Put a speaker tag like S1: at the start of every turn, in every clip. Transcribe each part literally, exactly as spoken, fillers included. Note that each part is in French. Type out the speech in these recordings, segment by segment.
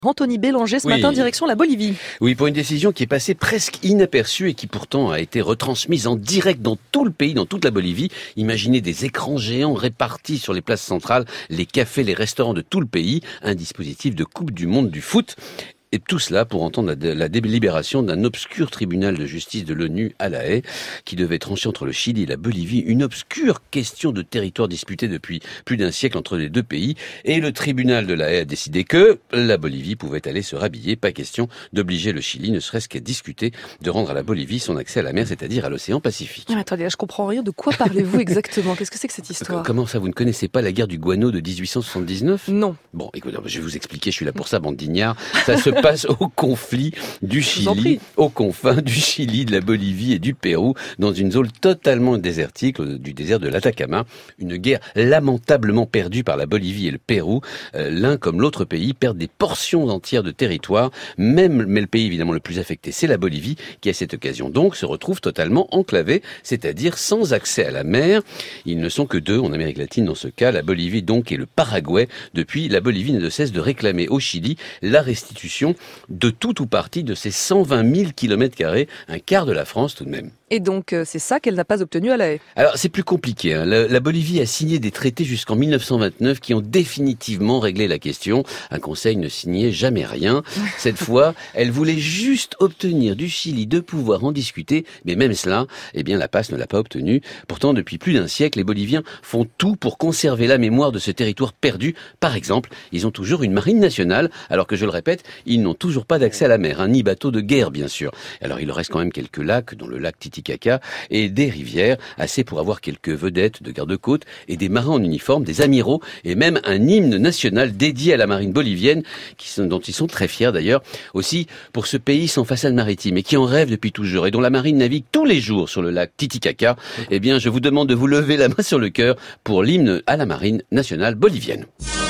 S1: Anthony Bélanger ce
S2: Oui.
S1: matin, direction la Bolivie.
S2: Oui, pour une décision qui est passée presque inaperçue et qui pourtant a été retransmise en direct dans tout le pays, dans toute la Bolivie. Imaginez des écrans géants répartis sur les places centrales, les cafés, les restaurants de tout le pays, un dispositif de Coupe du Monde du foot. Et tout cela pour entendre la, la délibération d'un obscur tribunal de justice de l'ONU à La Haye, qui devait trancher entre le Chili et la Bolivie une obscure question de territoire disputé depuis plus d'un siècle entre les deux pays. Et le tribunal de La Haye a décidé que la Bolivie pouvait aller se rhabiller. Pas question d'obliger le Chili, ne serait-ce qu'à discuter de rendre à la Bolivie son accès à la mer, c'est-à-dire à l'océan Pacifique.
S1: Ah, mais attendez, là, je comprends rien. De quoi parlez-vous exactement? Qu'est-ce que c'est que cette histoire?
S2: Comment ça, vous ne connaissez pas la guerre du guano de dix-huit cent soixante-dix-neuf?
S1: Non.
S2: Bon, écoutez, je vais vous expliquer, je suis là pour ça, bande d'ignards. Ça se passe au conflit du Chili, aux confins du Chili, de la Bolivie et du Pérou, dans une zone totalement désertique, du désert de l'Atacama. Une guerre lamentablement perdue par la Bolivie et le Pérou. Euh, l'un comme l'autre pays perdent des portions entières de territoire, même, mais le pays évidemment le plus affecté, c'est la Bolivie, qui à cette occasion donc se retrouve totalement enclavée, c'est-à-dire sans accès à la mer. Ils ne sont que deux en Amérique latine dans ce cas, la Bolivie donc et le Paraguay. Depuis, la Bolivie ne cesse de réclamer au Chili la restitution de tout ou partie de ces cent vingt mille kilomètres carrés, un quart de la France tout de même.
S1: Et donc, euh, c'est ça qu'elle n'a pas obtenu à La Haye.
S2: Alors, c'est plus compliqué. Hein. La, la Bolivie a signé des traités jusqu'en mille neuf cent vingt-neuf qui ont définitivement réglé la question. Un conseil ne signait jamais rien. Cette fois, elle voulait juste obtenir du Chili de pouvoir en discuter, mais même cela, eh bien, la passe ne l'a pas obtenu. Pourtant, depuis plus d'un siècle, les Boliviens font tout pour conserver la mémoire de ce territoire perdu. Par exemple, ils ont toujours une marine nationale, alors que, je le répète, ils n'ont toujours pas d'accès à la mer, hein, ni bateau de guerre, bien sûr. Alors, il leur reste quand même quelques lacs, dont le lac Titicaca, et des rivières, assez pour avoir quelques vedettes de garde-côte et des marins en uniforme, des amiraux, et même un hymne national dédié à la marine bolivienne, qui sont, dont ils sont très fiers d'ailleurs. Aussi, pour ce pays sans façade maritime, et qui en rêve depuis toujours, et dont la marine navigue tous les jours sur le lac Titicaca, eh bien, je vous demande de vous lever la main sur le cœur pour l'hymne à la marine nationale bolivienne.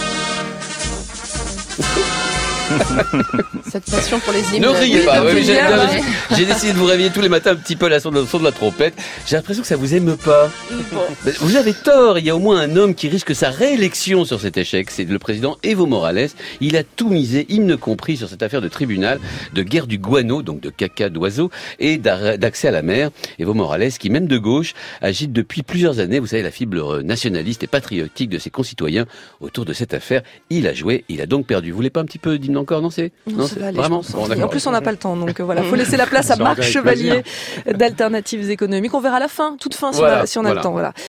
S1: Cette passion pour les hymnes.
S2: Ne riez pas,
S1: oui,
S2: oui, j'ai,
S1: bien,
S2: j'ai, j'ai décidé de vous réveiller tous les matins un petit peu à la son de, son de la trompette. J'ai l'impression que ça vous émeut pas.
S1: Bon.
S2: Vous avez tort, il y a au moins un homme qui risque sa réélection sur cet échec, c'est le président Evo Morales. Il a tout misé, hymne compris, sur cette affaire de tribunal, de guerre du guano, donc de caca d'oiseau, et d'accès à la mer. Evo Morales, qui même de gauche, agite depuis plusieurs années, vous savez, la fibre nationaliste et patriotique de ses concitoyens autour de cette affaire. Il a joué, il a donc perdu. Vous voulez pas un petit peu d'hymne encore? Non, c'est
S1: Non,
S2: non,
S1: ça
S2: c'est
S1: va aller,
S2: vraiment.
S1: je pense.
S2: Bon,
S1: En plus, on n'a pas le temps, donc voilà, faut laisser la place à Marc Chevalier d'Alternatives économiques. On verra la fin, toute fin, si
S2: Voilà,
S1: on a, si on a
S2: voilà.
S1: le temps. Voilà.